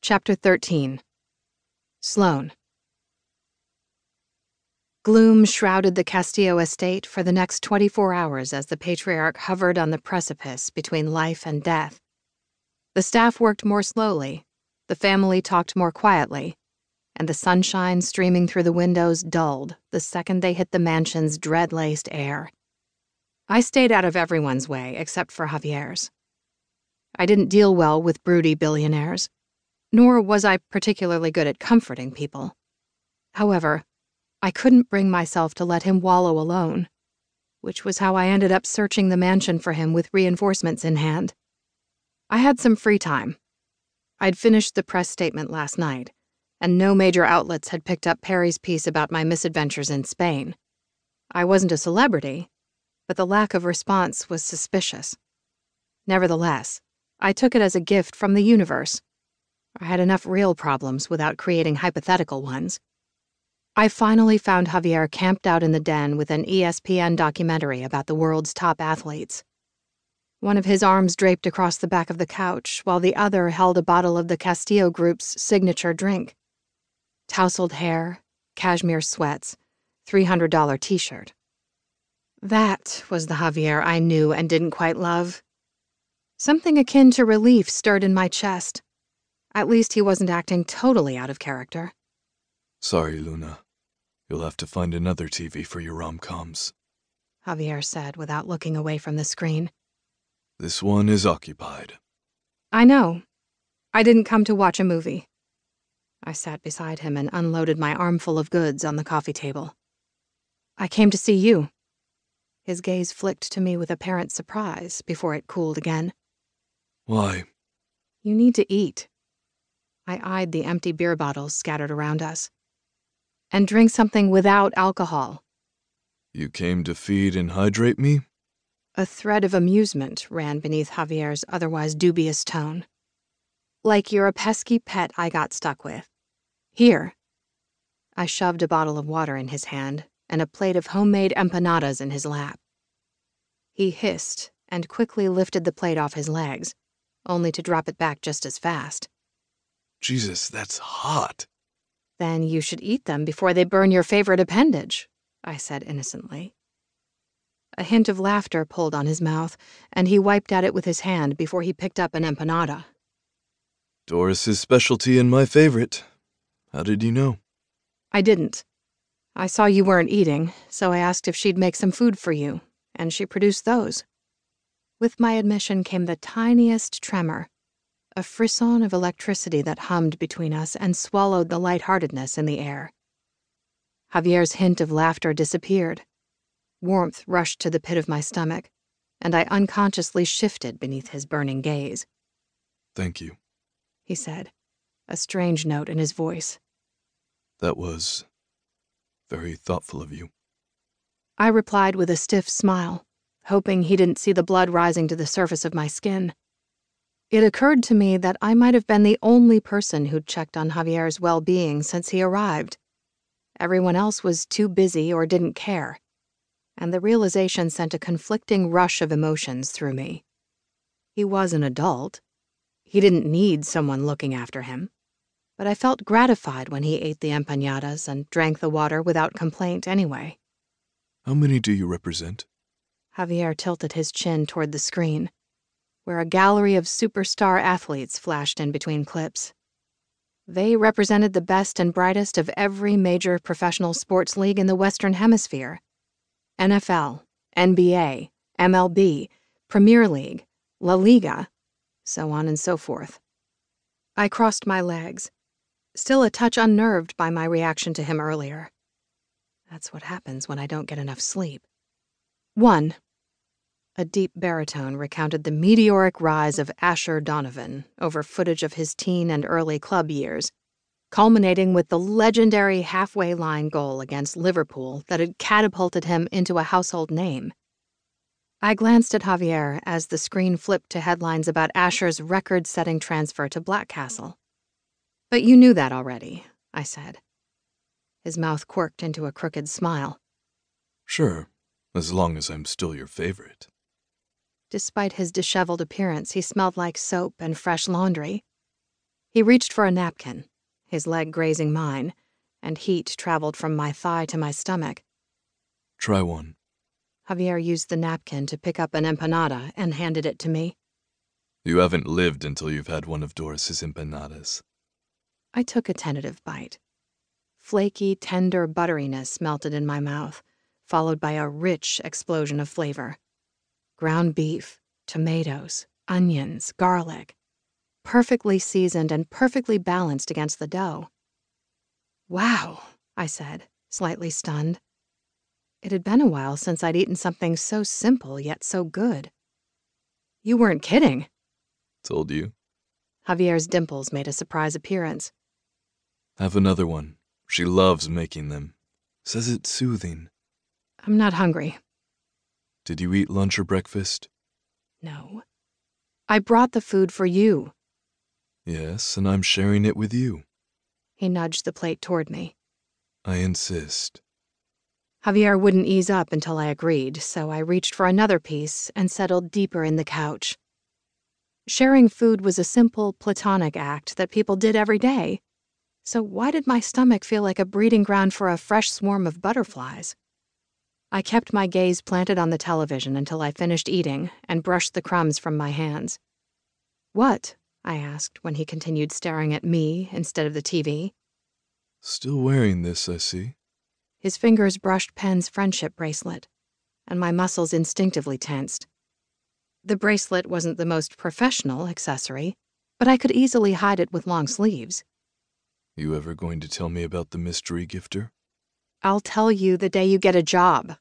Chapter 13. Sloane. Gloom shrouded the Castillo estate for the next 24 hours as the patriarch hovered on the precipice between life and death. The staff worked more slowly, the family talked more quietly, and the sunshine streaming through the windows dulled the second they hit the mansion's dread-laced air. I stayed out of everyone's way except for Javier's. I didn't deal well with broody billionaires, nor was I particularly good at comforting people. However, I couldn't bring myself to let him wallow alone, which was how I ended up searching the mansion for him with reinforcements in hand. I had some free time. I'd finished the press statement last night, and no major outlets had picked up Perry's piece about my misadventures in Spain. I wasn't a celebrity, but the lack of response was suspicious. Nevertheless, I took it as a gift from the universe. I had enough real problems without creating hypothetical ones. I finally found Javier camped out in the den with an ESPN documentary about the world's top athletes. One of his arms draped across the back of the couch, while the other held a bottle of the Castillo Group's signature drink. Tousled hair, cashmere sweats, $300 t-shirt. That was the Javier I knew and didn't quite love. Something akin to relief stirred in my chest. At least he wasn't acting totally out of character. Sorry, Luna. You'll have to find another TV for your rom-coms, Javier said without looking away from the screen. This one is occupied. I know. I didn't come to watch a movie. I sat beside him and unloaded my armful of goods on the coffee table. I came to see you. His gaze flicked to me with apparent surprise before it cooled again. Why? You need to eat. I eyed the empty beer bottles scattered around us. And drink something without alcohol. You came to feed and hydrate me? A thread of amusement ran beneath Javier's otherwise dubious tone. Like you're a pesky pet I got stuck with. Here. I shoved a bottle of water in his hand and a plate of homemade empanadas in his lap. He hissed and quickly lifted the plate off his legs, only to drop it back just as fast. Jesus, that's hot. Then you should eat them before they burn your favorite appendage, I said innocently. A hint of laughter pulled on his mouth, and he wiped at it with his hand before he picked up an empanada. Doris's specialty and my favorite. How did you know? I didn't. I saw you weren't eating, so I asked if she'd make some food for you, and she produced those. With my admission came the tiniest tremor, a frisson of electricity that hummed between us and swallowed the lightheartedness in the air. Javier's hint of laughter disappeared. Warmth rushed to the pit of my stomach, and I unconsciously shifted beneath his burning gaze. Thank you, he said, a strange note in his voice. That was very thoughtful of you. I replied with a stiff smile, hoping he didn't see the blood rising to the surface of my skin. It occurred to me that I might have been the only person who'd checked on Javier's well-being since he arrived. Everyone else was too busy or didn't care, and the realization sent a conflicting rush of emotions through me. He was an adult. He didn't need someone looking after him, but I felt gratified when he ate the empanadas and drank the water without complaint anyway. How many do you represent? Javier tilted his chin toward the screen, where a gallery of superstar athletes flashed in between clips. They represented the best and brightest of every major professional sports league in the Western Hemisphere. NFL, NBA, MLB, Premier League, La Liga, so on and so forth. I crossed my legs, still a touch unnerved by my reaction to him earlier. That's what happens when I don't get enough sleep. 1. A deep baritone recounted the meteoric rise of Asher Donovan over footage of his teen and early club years, culminating with the legendary halfway line goal against Liverpool that had catapulted him into a household name. I glanced at Javier as the screen flipped to headlines about Asher's record-setting transfer to Blackcastle. But you knew that already, I said. His mouth quirked into a crooked smile. Sure, as long as I'm still your favorite. Despite his disheveled appearance, he smelled like soap and fresh laundry. He reached for a napkin, his leg grazing mine, and heat traveled from my thigh to my stomach. Try one. Javier used the napkin to pick up an empanada and handed it to me. You haven't lived until you've had one of Doris's empanadas. I took a tentative bite. Flaky, tender butteriness melted in my mouth, followed by a rich explosion of flavor. Ground beef, tomatoes, onions, garlic. Perfectly seasoned and perfectly balanced against the dough. Wow, I said, slightly stunned. It had been a while since I'd eaten something so simple yet so good. You weren't kidding. Told you. Javier's dimples made a surprise appearance. Have another one. She loves making them. Says it's soothing. I'm not hungry. Did you eat lunch or breakfast? No. I brought the food for you. Yes, and I'm sharing it with you. He nudged the plate toward me. I insist. Javier wouldn't ease up until I agreed, so I reached for another piece and settled deeper in the couch. Sharing food was a simple, platonic act that people did every day. So why did my stomach feel like a breeding ground for a fresh swarm of butterflies? I kept my gaze planted on the television until I finished eating and brushed the crumbs from my hands. What? I asked when he continued staring at me instead of the TV. Still wearing this, I see. His fingers brushed Penn's friendship bracelet, and my muscles instinctively tensed. The bracelet wasn't the most professional accessory, but I could easily hide it with long sleeves. You ever going to tell me about the mystery gifter? I'll tell you the day you get a job.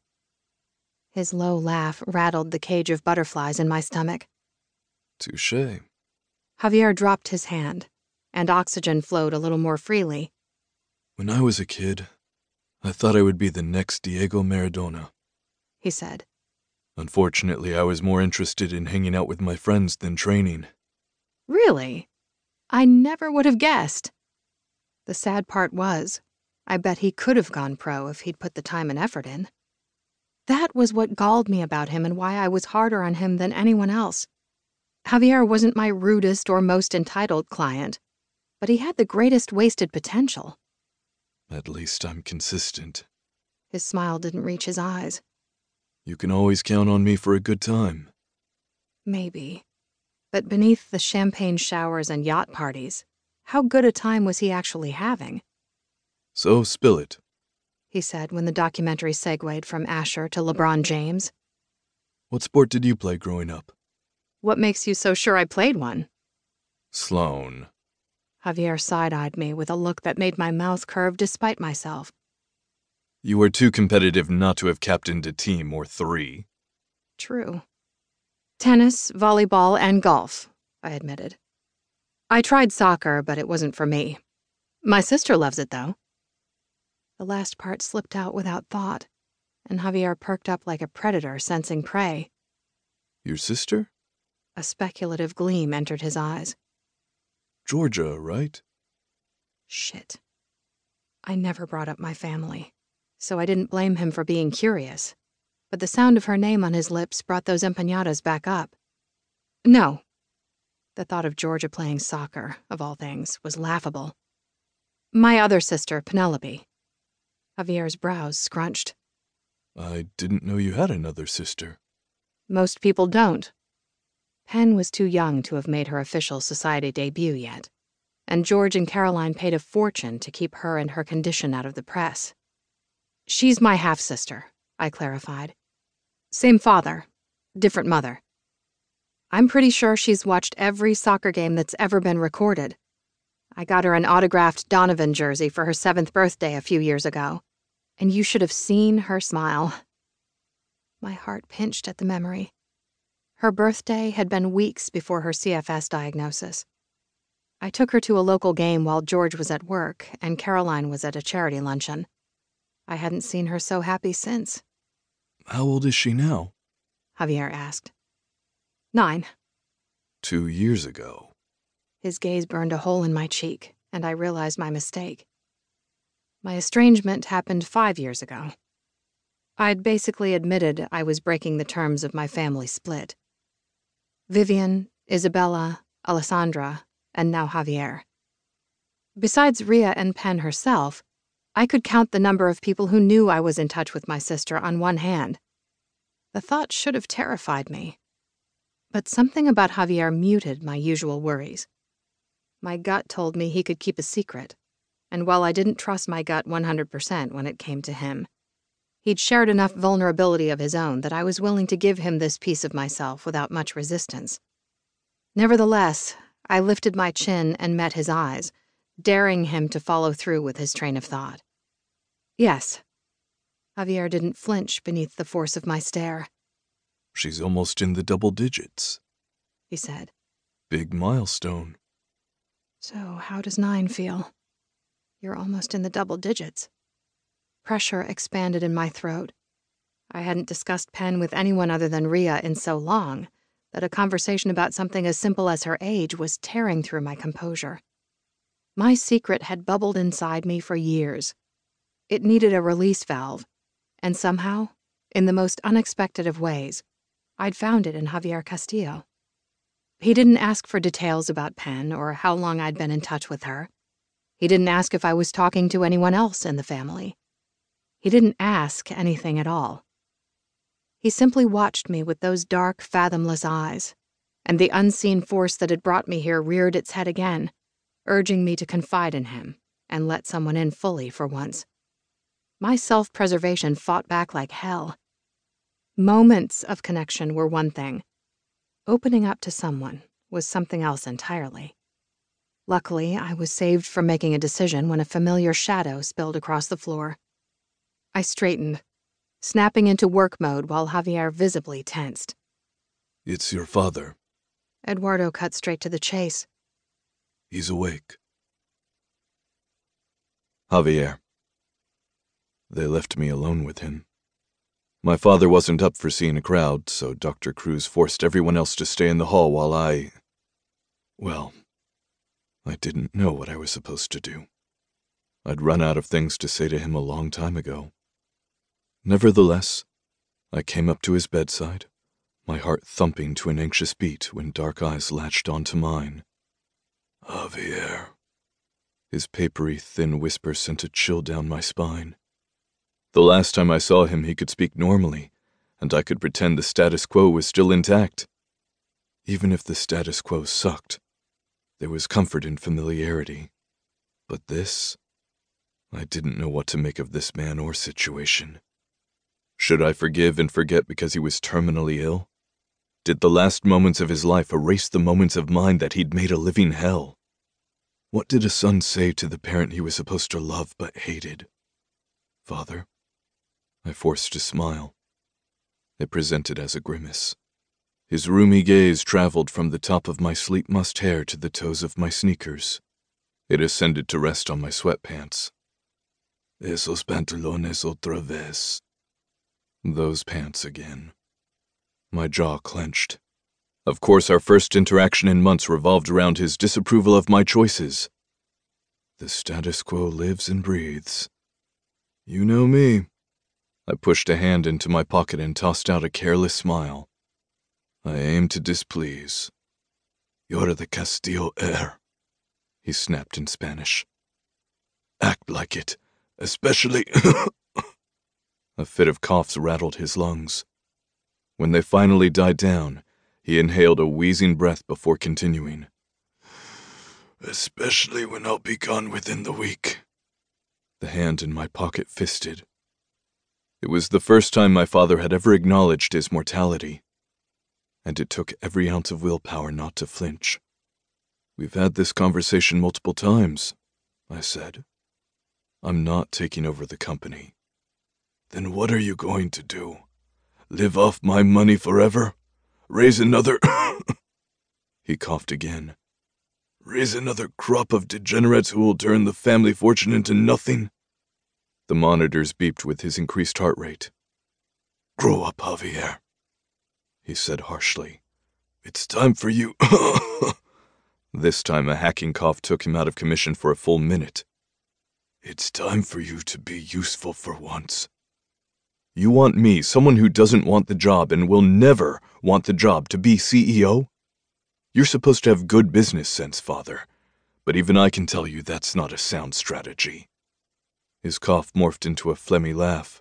His low laugh rattled the cage of butterflies in my stomach. Touché. Javier dropped his hand, and oxygen flowed a little more freely. When I was a kid, I thought I would be the next Diego Maradona, he said. Unfortunately, I was more interested in hanging out with my friends than training. Really? I never would have guessed. The sad part was, I bet he could have gone pro if he'd put the time and effort in. That was what galled me about him and why I was harder on him than anyone else. Javier wasn't my rudest or most entitled client, but he had the greatest wasted potential. At least I'm consistent. His smile didn't reach his eyes. You can always count on me for a good time. Maybe. But beneath the champagne showers and yacht parties, how good a time was he actually having? So spill it, he said when the documentary segued from Asher to LeBron James. What sport did you play growing up? What makes you so sure I played one? Sloan. Javier side-eyed me with a look that made my mouth curve despite myself. You were too competitive not to have captained a team or three. True. Tennis, volleyball, and golf, I admitted. I tried soccer, but it wasn't for me. My sister loves it, though. The last part slipped out without thought, and Javier perked up like a predator sensing prey. Your sister? A speculative gleam entered his eyes. Georgia, right? Shit. I never brought up my family, so I didn't blame him for being curious. But the sound of her name on his lips brought those empanadas back up. No. The thought of Georgia playing soccer, of all things, was laughable. My other sister, Penelope. Javier's brows scrunched. I didn't know you had another sister. Most people don't. Penn was too young to have made her official society debut yet, and George and Caroline paid a fortune to keep her and her condition out of the press. She's my half-sister, I clarified. Same father, different mother. I'm pretty sure she's watched every soccer game that's ever been recorded. I got her an autographed Donovan jersey for her 7th birthday a few years ago, and you should have seen her smile. My heart pinched at the memory. Her birthday had been weeks before her CFS diagnosis. I took her to a local game while George was at work and Caroline was at a charity luncheon. I hadn't seen her so happy since. How old is she now? Javier asked. 9. 2 years ago. His gaze burned a hole in my cheek, and I realized my mistake. My estrangement happened 5 years ago. I'd basically admitted I was breaking the terms of my family split. Vivian, Isabella, Alessandra, and now Javier. Besides Rhea and Penn herself, I could count the number of people who knew I was in touch with my sister on one hand. The thought should have terrified me. But something about Javier muted my usual worries. My gut told me he could keep a secret, and while I didn't trust my gut 100% when it came to him, he'd shared enough vulnerability of his own that I was willing to give him this piece of myself without much resistance. Nevertheless, I lifted my chin and met his eyes, daring him to follow through with his train of thought. Yes. Javier didn't flinch beneath the force of my stare. She's almost in the double digits, he said. Big milestone. So how does 9 feel? You're almost in the double digits. Pressure expanded in my throat. I hadn't discussed Penn with anyone other than Rhea in so long that a conversation about something as simple as her age was tearing through my composure. My secret had bubbled inside me for years. It needed a release valve, and somehow, in the most unexpected of ways, I'd found it in Javier Castillo. He didn't ask for details about Penn or how long I'd been in touch with her. He didn't ask if I was talking to anyone else in the family. He didn't ask anything at all. He simply watched me with those dark, fathomless eyes, and the unseen force that had brought me here reared its head again, urging me to confide in him and let someone in fully for once. My self-preservation fought back like hell. Moments of connection were one thing. Opening up to someone was something else entirely. Luckily, I was saved from making a decision when a familiar shadow spilled across the floor. I straightened, snapping into work mode while Javier visibly tensed. It's your father. Eduardo cut straight to the chase. He's awake. Javier. They left me alone with him. My father wasn't up for seeing a crowd, so Dr. Cruz forced everyone else to stay in the hall while I didn't know what I was supposed to do. I'd run out of things to say to him a long time ago. Nevertheless, I came up to his bedside, my heart thumping to an anxious beat when dark eyes latched onto mine. Javier. His papery, thin whisper sent a chill down my spine. The last time I saw him, he could speak normally, and I could pretend the status quo was still intact. Even if the status quo sucked, there was comfort in familiarity. But this? I didn't know what to make of this man or situation. Should I forgive and forget because he was terminally ill? Did the last moments of his life erase the moments of mine that he'd made a living hell? What did a son say to the parent he was supposed to love but hated? Father? I forced a smile. It presented as a grimace. His roomy gaze traveled from the top of my sleep-mussed hair to the toes of my sneakers. It ascended to rest on my sweatpants. Esos pantalones otra vez. Those pants again. My jaw clenched. Of course, our first interaction in months revolved around his disapproval of my choices. The status quo lives and breathes. You know me. I pushed a hand into my pocket and tossed out a careless smile. I aim to displease. You're the Castillo heir, he snapped in Spanish. Act like it, especially... A fit of coughs rattled his lungs. When they finally died down, he inhaled a wheezing breath before continuing. Especially when I'll be gone within the week. The hand in my pocket fisted. It was the first time my father had ever acknowledged his mortality, and it took every ounce of willpower not to flinch. We've had this conversation multiple times, I said. I'm not taking over the company. Then what are you going to do? Live off my money forever? Raise another... He coughed again. Raise another crop of degenerates who will turn the family fortune into nothing? The monitors beeped with his increased heart rate. Grow up, Javier, he said harshly. It's time for you... This time a hacking cough took him out of commission for a full minute. It's time for you to be useful for once. You want me, someone who doesn't want the job and will never want the job, to be CEO? You're supposed to have good business sense, Father. but even I can tell you that's not a sound strategy." His cough morphed into a phlegmy laugh.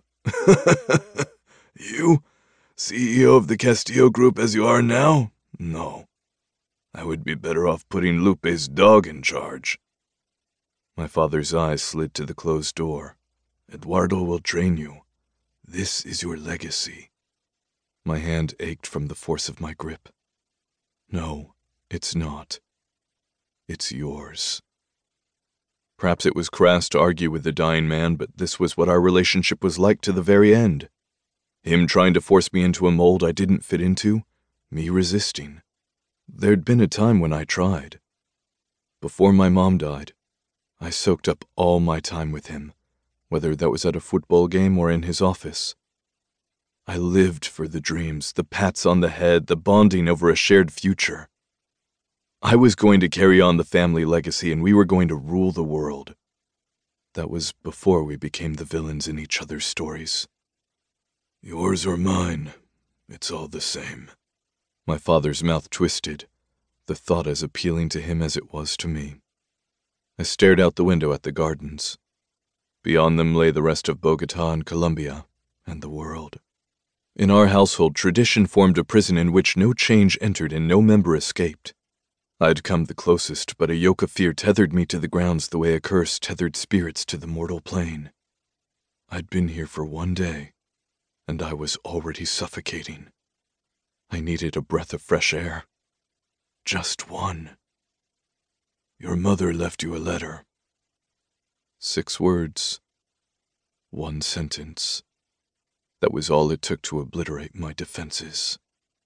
"You? CEO of the Castillo Group as you are now? No. I would be better off putting Lupe's dog in charge." My father's eyes slid to the closed door. "Eduardo will train you. This is your legacy." My hand ached from the force of my grip. "No, it's not. It's yours." Perhaps it was crass to argue with the dying man, but this was what our relationship was like to the very end. Him trying to force me into a mold I didn't fit into, me resisting. There'd been a time when I tried. Before my mom died, I soaked up all my time with him, whether that was at a football game or in his office. I lived for the dreams, the pats on the head, the bonding over a shared future. I was going to carry on the family legacy, and we were going to rule the world. That was before we became the villains in each other's stories. "Yours or mine, it's all the same." My father's mouth twisted, the thought as appealing to him as it was to me. I stared out the window at the gardens. Beyond them lay the rest of Bogotá and Colombia, and the world. In our household, tradition formed a prison in which no change entered and no member escaped. I'd come the closest, but a yoke of fear tethered me to the grounds the way a curse tethered spirits to the mortal plane. I'd been here for one day, and I was already suffocating. I needed a breath of fresh air. Just one. "Your mother left you a letter." 6 words. 1 sentence. That was all it took to obliterate my defenses.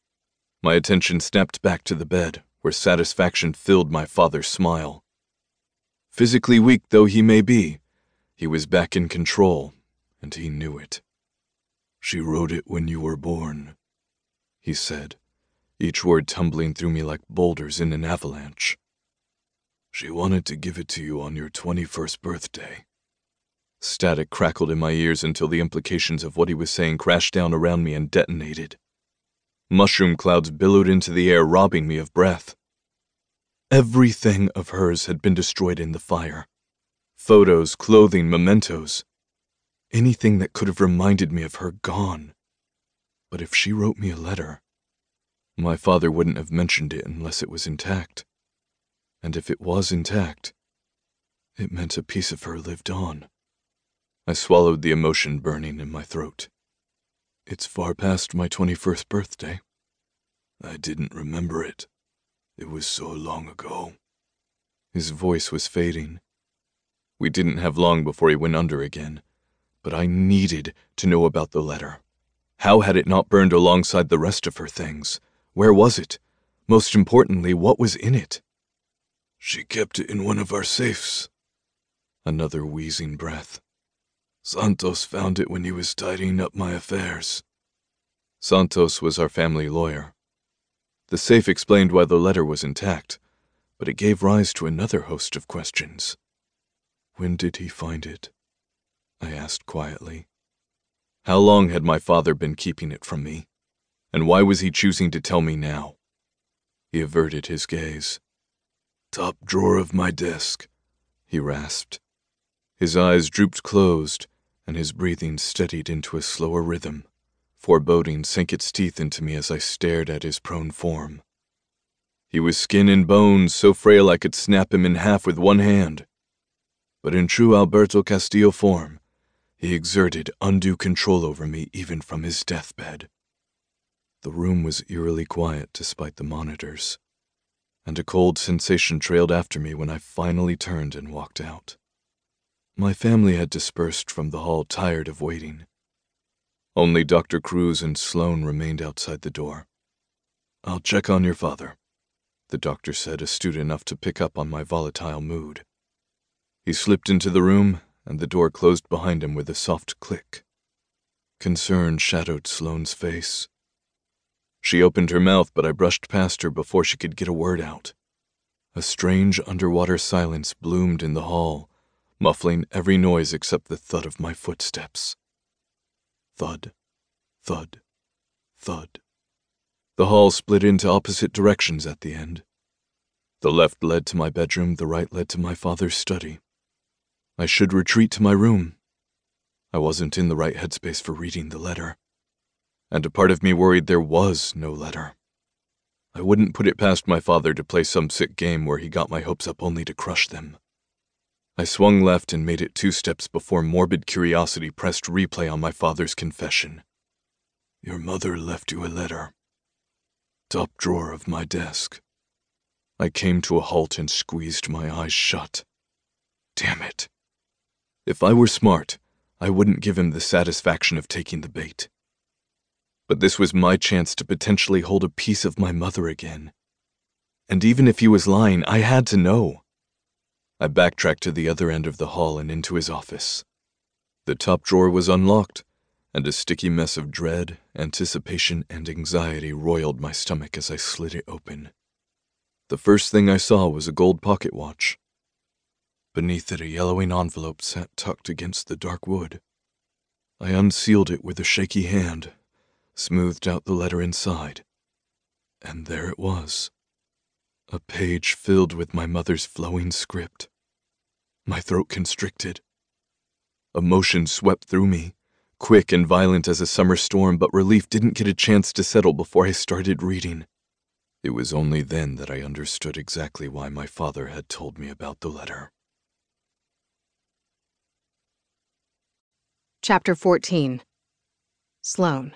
My attention snapped back to the bed, where satisfaction filled my father's smile. Physically weak though he may be, he was back in control, and he knew it. "She wrote it when you were born," he said, each word tumbling through me like boulders in an avalanche. "She wanted to give it to you on your 21st birthday." Static crackled in my ears until the implications of what he was saying crashed down around me and detonated. Mushroom clouds billowed into the air, robbing me of breath. Everything of hers had been destroyed in the fire. Photos, clothing, mementos. Anything that could have reminded me of her gone. But if she wrote me a letter, my father wouldn't have mentioned it unless it was intact. And if it was intact, it meant a piece of her lived on. I swallowed the emotion burning in my throat. "It's far past my 21st birthday." "I didn't remember it. It was so long ago." His voice was fading. We didn't have long before he went under again, but I needed to know about the letter. How had it not burned alongside the rest of her things? Where was it? Most importantly, what was in it? "She kept it in one of our safes." Another wheezing breath. "Santos found it when he was tidying up my affairs." Santos was our family lawyer. The safe explained why the letter was intact, but it gave rise to another host of questions. "When did he find it?" I asked quietly. How long had my father been keeping it from me? And why was he choosing to tell me now? He averted his gaze. "Top drawer of my desk," he rasped. His eyes drooped closed, and his breathing steadied into a slower rhythm. Foreboding sank its teeth into me as I stared at his prone form. He was skin and bones, so frail I could snap him in half with one hand. But in true Alberto Castillo form, he exerted undue control over me even from his deathbed. The room was eerily quiet despite the monitors, and a cold sensation trailed after me when I finally turned and walked out. My family had dispersed from the hall, tired of waiting. Only Dr. Cruz and Sloane remained outside the door. "I'll check on your father," the doctor said, astute enough to pick up on my volatile mood. He slipped into the room, and the door closed behind him with a soft click. Concern shadowed Sloane's face. She opened her mouth, but I brushed past her before she could get a word out. A strange underwater silence bloomed in the hall, muffling every noise except the thud of my footsteps. Thud, thud, thud. The hall split into opposite directions at the end. The left led to my bedroom, the right led to my father's study. I should retreat to my room. I wasn't in the right headspace for reading the letter. And a part of me worried there was no letter. I wouldn't put it past my father to play some sick game where he got my hopes up only to crush them. I swung left and made it 2 steps before morbid curiosity pressed replay on my father's confession. Your mother left you a letter. Top drawer of my desk. I came to a halt and squeezed my eyes shut. Damn it. If I were smart, I wouldn't give him the satisfaction of taking the bait. But this was my chance to potentially hold a piece of my mother again. And even if he was lying, I had to know. I backtracked to the other end of the hall and into his office. The top drawer was unlocked, and a sticky mess of dread, anticipation, and anxiety roiled my stomach as I slid it open. The first thing I saw was a gold pocket watch. Beneath it, a yellowing envelope sat tucked against the dark wood. I unsealed it with a shaky hand, smoothed out the letter inside, and there it was. A page filled with my mother's flowing script. My throat constricted. Emotion swept through me, quick and violent as a summer storm, but relief didn't get a chance to settle before I started reading. It was only then that I understood exactly why my father had told me about the letter. Chapter 14. Sloane.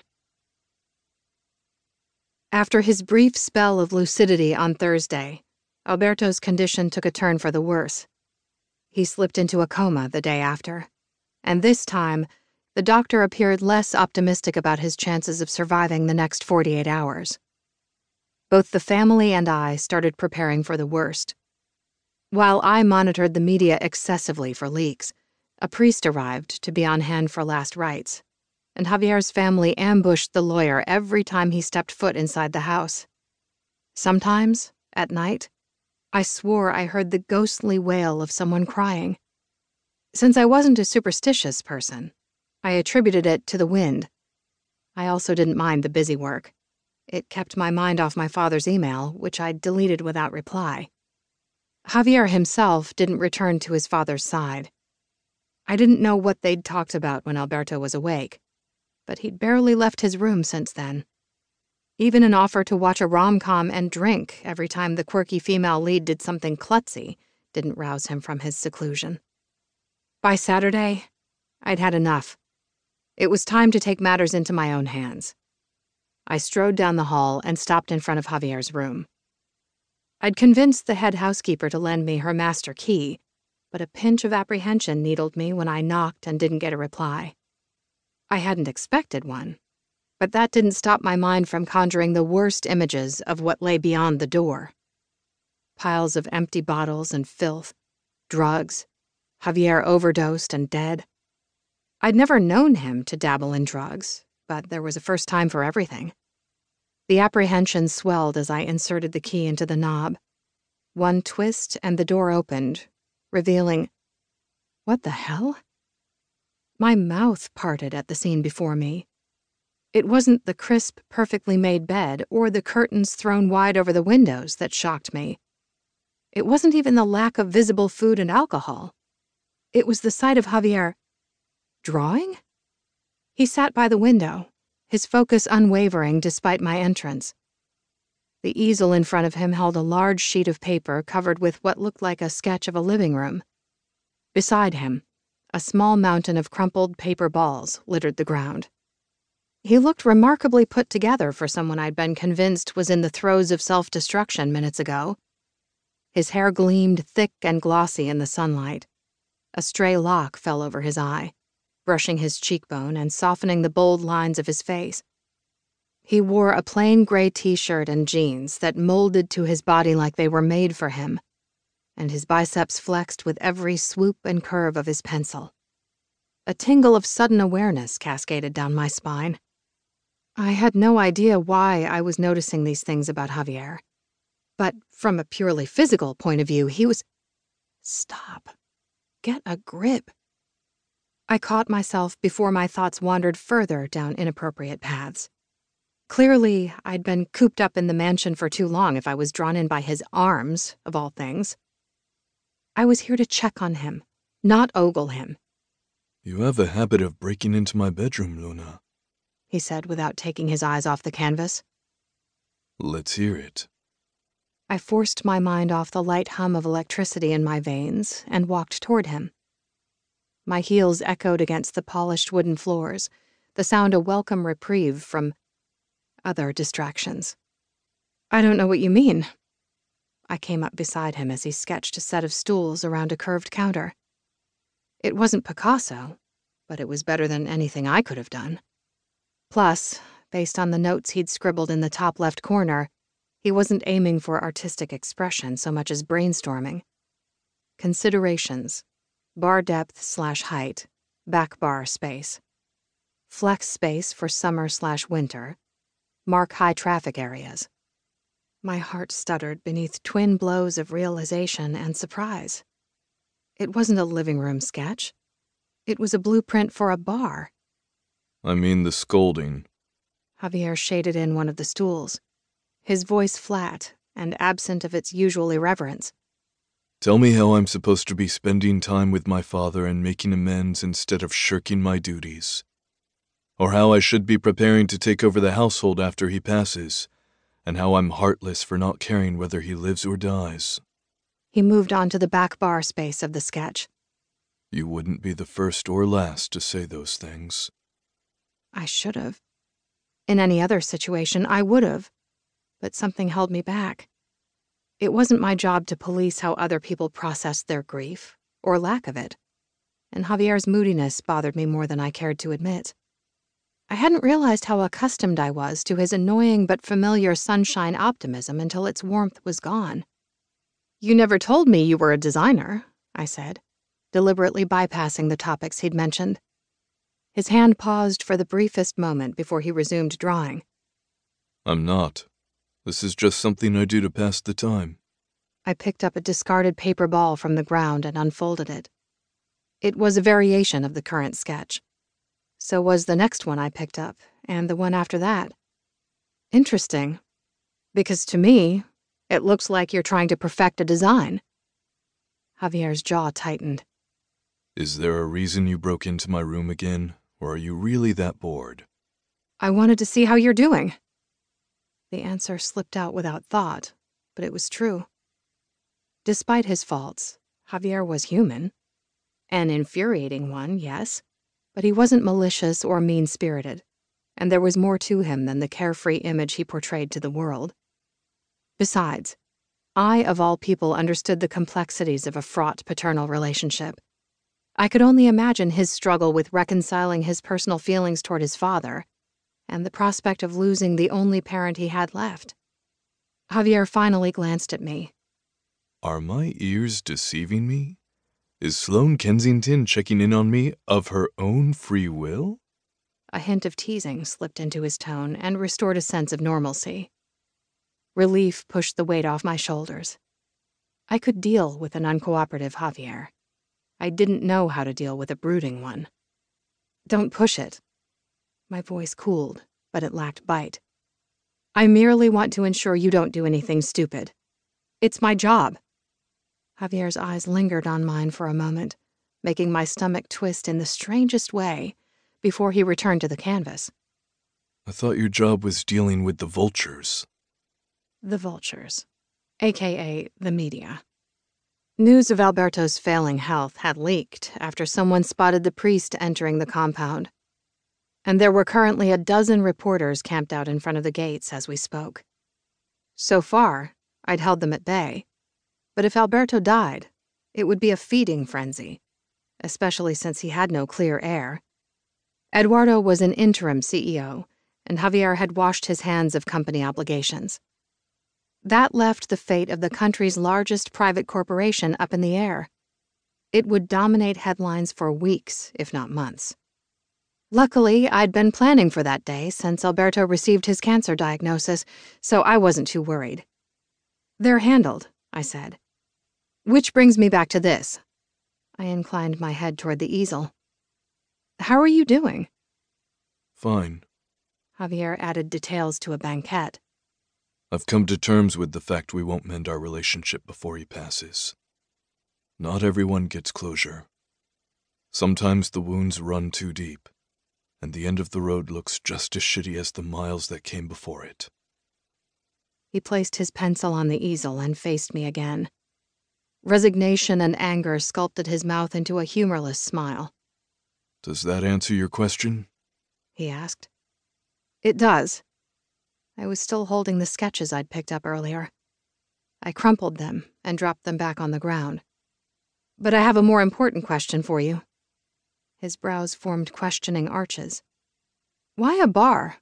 After his brief spell of lucidity on Thursday, Alberto's condition took a turn for the worse. He slipped into a coma the day after, and this time, the doctor appeared less optimistic about his chances of surviving the next 48 hours. Both the family and I started preparing for the worst. While I monitored the media excessively for leaks, a priest arrived to be on hand for last rites, and Javier's family ambushed the lawyer every time he stepped foot inside the house. Sometimes, at night, I swore I heard the ghostly wail of someone crying. Since I wasn't a superstitious person, I attributed it to the wind. I also didn't mind the busy work. It kept my mind off my father's email, which I deleted without reply. Javier himself didn't return to his father's side. I didn't know what they'd talked about when Alberto was awake, but he'd barely left his room since then. Even an offer to watch a rom-com and drink every time the quirky female lead did something klutzy didn't rouse him from his seclusion. By Saturday, I'd had enough. It was time to take matters into my own hands. I strode down the hall and stopped in front of Javier's room. I'd convinced the head housekeeper to lend me her master key, but a pinch of apprehension needled me when I knocked and didn't get a reply. I hadn't expected one, but that didn't stop my mind from conjuring the worst images of what lay beyond the door. Piles of empty bottles and filth, drugs, Javier overdosed and dead. I'd never known him to dabble in drugs, but there was a first time for everything. The apprehension swelled as I inserted the key into the knob. One twist and the door opened, revealing... What the hell? My mouth parted at the scene before me. It wasn't the crisp, perfectly made bed or the curtains thrown wide over the windows that shocked me. It wasn't even the lack of visible food and alcohol. It was the sight of Javier... drawing? He sat by the window, his focus unwavering despite my entrance. The easel in front of him held a large sheet of paper covered with what looked like a sketch of a living room. Beside him, a small mountain of crumpled paper balls littered the ground. He looked remarkably put together for someone I'd been convinced was in the throes of self-destruction minutes ago. His hair gleamed thick and glossy in the sunlight. A stray lock fell over his eye, brushing his cheekbone and softening the bold lines of his face. He wore a plain gray t-shirt and jeans that molded to his body like they were made for him, and his biceps flexed with every swoop and curve of his pencil. A tingle of sudden awareness cascaded down my spine. I had no idea why I was noticing these things about Javier, but from a purely physical point of view, he was... Stop. Get a grip. I caught myself before my thoughts wandered further down inappropriate paths. Clearly, I'd been cooped up in the mansion for too long if I was drawn in by his arms, of all things. I was here to check on him, not ogle him. You have a habit of breaking into my bedroom, Luna, he said without taking his eyes off the canvas. Let's hear it. I forced my mind off the light hum of electricity in my veins and walked toward him. My heels echoed against the polished wooden floors, the sound a welcome reprieve from other distractions. I don't know what you mean. I came up beside him as he sketched a set of stools around a curved counter. It wasn't Picasso, but it was better than anything I could have done. Plus, based on the notes he'd scribbled in the top left corner, he wasn't aiming for artistic expression so much as brainstorming. Considerations: bar depth/height, back bar space. Flex space for summer/winter. Mark high traffic areas. My heart stuttered beneath twin blows of realization and surprise. It wasn't a living room sketch. It was a blueprint for a bar. I mean the scolding. Javier shaded in one of the stools, his voice flat and absent of its usual irreverence. Tell me how I'm supposed to be spending time with my father and making amends instead of shirking my duties. Or how I should be preparing to take over the household after he passes, and how I'm heartless for not caring whether he lives or dies. He moved on to the back bar space of the sketch. You wouldn't be the first or last to say those things. I should have. In any other situation, I would have. But something held me back. It wasn't my job to police how other people processed their grief, or lack of it. And Javier's moodiness bothered me more than I cared to admit. I hadn't realized how accustomed I was to his annoying but familiar sunshine optimism until its warmth was gone. You never told me you were a designer, I said, deliberately bypassing the topics he'd mentioned. His hand paused for the briefest moment before he resumed drawing. I'm not. This is just something I do to pass the time. I picked up a discarded paper ball from the ground and unfolded it. It was a variation of the current sketch. So was the next one I picked up, and the one after that. Interesting, because to me, it looks like you're trying to perfect a design. Javier's jaw tightened. Is there a reason you broke into my room again, or are you really that bored? I wanted to see how you're doing. The answer slipped out without thought, but it was true. Despite his faults, Javier was human. An infuriating one, yes, but he wasn't malicious or mean-spirited, and there was more to him than the carefree image he portrayed to the world. Besides, I, of all people, understood the complexities of a fraught paternal relationship. I could only imagine his struggle with reconciling his personal feelings toward his father and the prospect of losing the only parent he had left. Javier finally glanced at me. Are my ears deceiving me? Is Sloane Kensington checking in on me of her own free will? A hint of teasing slipped into his tone and restored a sense of normalcy. Relief pushed the weight off my shoulders. I could deal with an uncooperative Javier. I didn't know how to deal with a brooding one. Don't push it. My voice cooled, but it lacked bite. I merely want to ensure you don't do anything stupid. It's my job. Javier's eyes lingered on mine for a moment, making my stomach twist in the strangest way, before he returned to the canvas. I thought your job was dealing with the vultures. The vultures, aka the media. News of Alberto's failing health had leaked after someone spotted the priest entering the compound. And there were currently a dozen reporters camped out in front of the gates as we spoke. So far, I'd held them at bay. But if Alberto died, it would be a feeding frenzy, especially since he had no clear heir. Eduardo was an interim CEO, and Javier had washed his hands of company obligations. That left the fate of the country's largest private corporation up in the air. It would dominate headlines for weeks, if not months. Luckily, I'd been planning for that day since Alberto received his cancer diagnosis, so I wasn't too worried. They're handled, I said. Which brings me back to this. I inclined my head toward the easel. How are you doing? Fine. Javier added details to a banquet. I've come to terms with the fact we won't mend our relationship before he passes. Not everyone gets closure. Sometimes the wounds run too deep, and the end of the road looks just as shitty as the miles that came before it. He placed his pencil on the easel and faced me again. Resignation and anger sculpted his mouth into a humorless smile. Does that answer your question? He asked. It does. I was still holding the sketches I'd picked up earlier. I crumpled them and dropped them back on the ground. But I have a more important question for you. His brows formed questioning arches. Why a bar?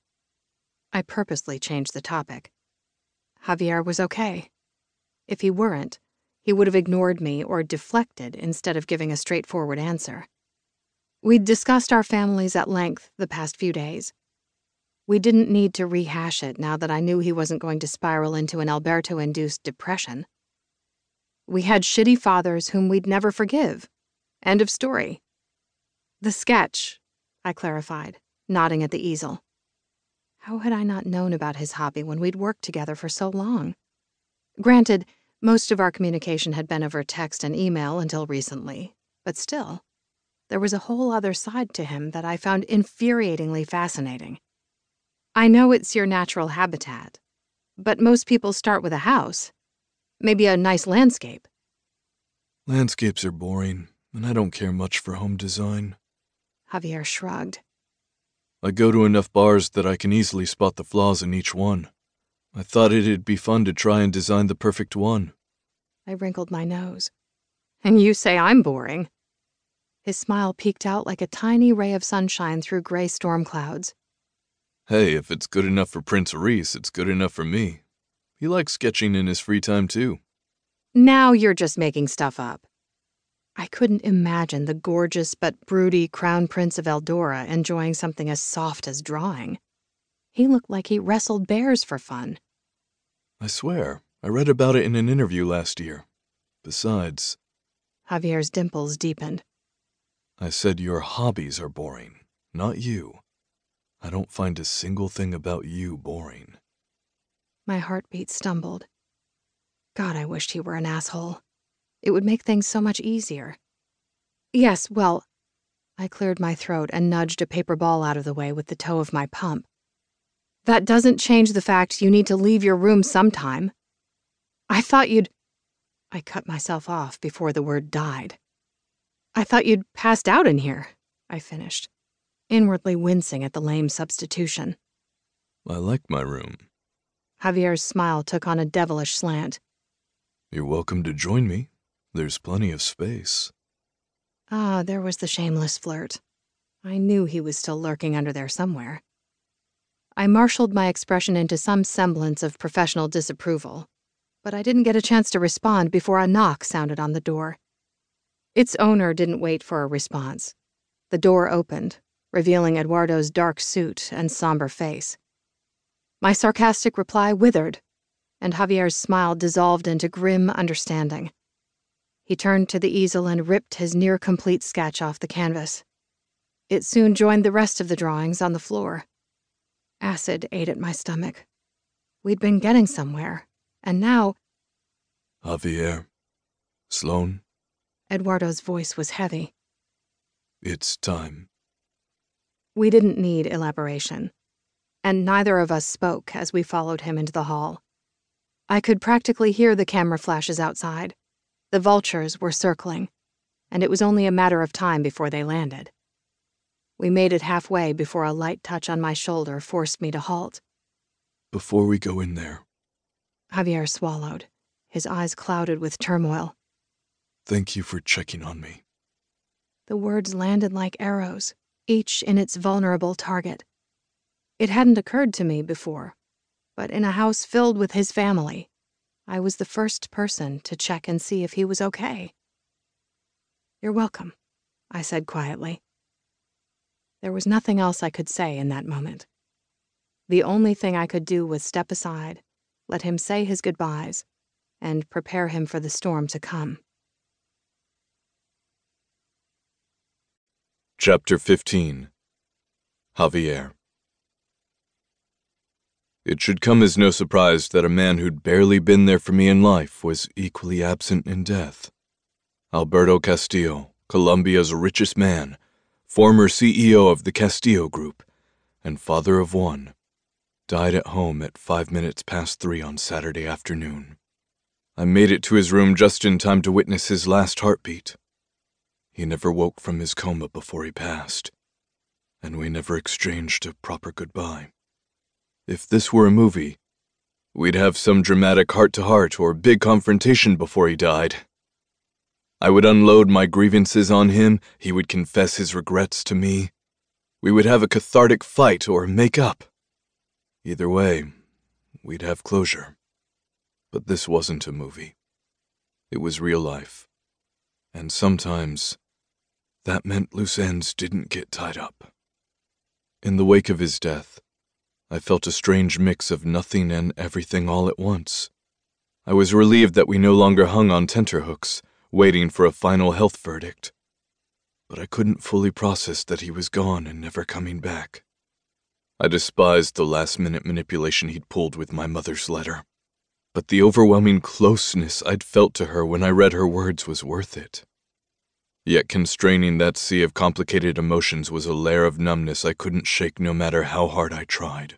I purposely changed the topic. Javier was okay. If he weren't, he would have ignored me or deflected instead of giving a straightforward answer. We'd discussed our families at length the past few days. We didn't need to rehash it now that I knew he wasn't going to spiral into an Alberto-induced depression. We had shitty fathers whom we'd never forgive. End of story. The sketch, I clarified, nodding at the easel. How had I not known about his hobby when we'd worked together for so long? Granted, most of our communication had been over text and email until recently, but still, there was a whole other side to him that I found infuriatingly fascinating. I know it's your natural habitat, but most people start with a house. Maybe a nice landscape. Landscapes are boring, and I don't care much for home design. Javier shrugged. I go to enough bars that I can easily spot the flaws in each one. I thought it'd be fun to try and design the perfect one. I wrinkled my nose. And you say I'm boring. His smile peeked out like a tiny ray of sunshine through gray storm clouds. Hey, if it's good enough for Prince Reese, it's good enough for me. He likes sketching in his free time, too. Now you're just making stuff up. I couldn't imagine the gorgeous but broody Crown Prince of Eldora enjoying something as soft as drawing. He looked like he wrestled bears for fun. I swear, I read about it in an interview last year. Besides... Javier's dimples deepened. I said your hobbies are boring, not you. I don't find a single thing about you boring. My heartbeat stumbled. God, I wished he were an asshole. It would make things so much easier. Yes, well, I cleared my throat and nudged a paper ball out of the way with the toe of my pump. That doesn't change the fact you need to leave your room sometime. I thought you'd... I cut myself off before the word died. I thought you'd passed out in here, I finished, inwardly wincing at the lame substitution. I like my room. Javier's smile took on a devilish slant. You're welcome to join me. There's plenty of space. Ah, there was the shameless flirt. I knew he was still lurking under there somewhere. I marshaled my expression into some semblance of professional disapproval, but I didn't get a chance to respond before a knock sounded on the door. Its owner didn't wait for a response. The door opened, revealing Eduardo's dark suit and somber face. My sarcastic reply withered, and Javier's smile dissolved into grim understanding. He turned to the easel and ripped his near-complete sketch off the canvas. It soon joined the rest of the drawings on the floor. Acid ate at my stomach. We'd been getting somewhere, and now... Javier. Sloan. Eduardo's voice was heavy. It's time. We didn't need elaboration, and neither of us spoke as we followed him into the hall. I could practically hear the camera flashes outside. The vultures were circling, and it was only a matter of time before they landed. We made it halfway before a light touch on my shoulder forced me to halt. Before we go in there... Javier swallowed, his eyes clouded with turmoil. Thank you for checking on me. The words landed like arrows, each in its vulnerable target. It hadn't occurred to me before, but in a house filled with his family, I was the first person to check and see if he was okay. You're welcome, I said quietly. There was nothing else I could say in that moment. The only thing I could do was step aside, let him say his goodbyes, and prepare him for the storm to come. Chapter 15. Javier. It should come as no surprise that a man who'd barely been there for me in life was equally absent in death. Alberto Castillo, Colombia's richest man, former CEO of the Castillo Group, and father of one, died at home at 3:05 on Saturday afternoon. I made it to his room just in time to witness his last heartbeat. He never woke from his coma before he passed, and we never exchanged a proper goodbye. If this were a movie, we'd have some dramatic heart-to-heart or big confrontation before he died. I would unload my grievances on him, he would confess his regrets to me. We would have a cathartic fight or make up. Either way, we'd have closure. But this wasn't a movie. It was real life. And sometimes, that meant loose ends didn't get tied up. In the wake of his death, I felt a strange mix of nothing and everything all at once. I was relieved that we no longer hung on tenterhooks, waiting for a final health verdict. But I couldn't fully process that he was gone and never coming back. I despised the last-minute manipulation he'd pulled with my mother's letter. But the overwhelming closeness I'd felt to her when I read her words was worth it. Yet constraining that sea of complicated emotions was a layer of numbness I couldn't shake no matter how hard I tried.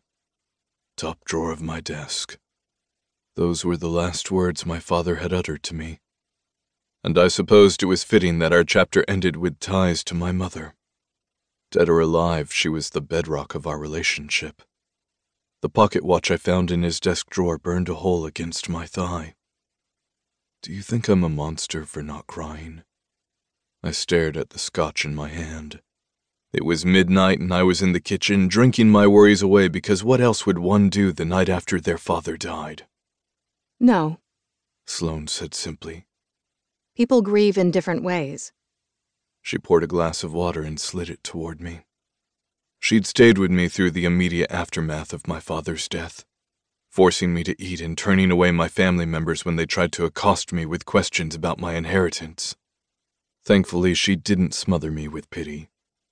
Top drawer of my desk. Those were the last words my father had uttered to me. And I supposed it was fitting that our chapter ended with ties to my mother. Dead or alive, she was the bedrock of our relationship. The pocket watch I found in his desk drawer burned a hole against my thigh. Do you think I'm a monster for not crying? I stared at the scotch in my hand. It was midnight and I was in the kitchen drinking my worries away because what else would one do the night after their father died? No. Sloane said simply. People grieve in different ways. She poured a glass of water and slid it toward me. She'd stayed with me through the immediate aftermath of my father's death, forcing me to eat and turning away my family members when they tried to accost me with questions about my inheritance. Thankfully, she didn't smother me with pity.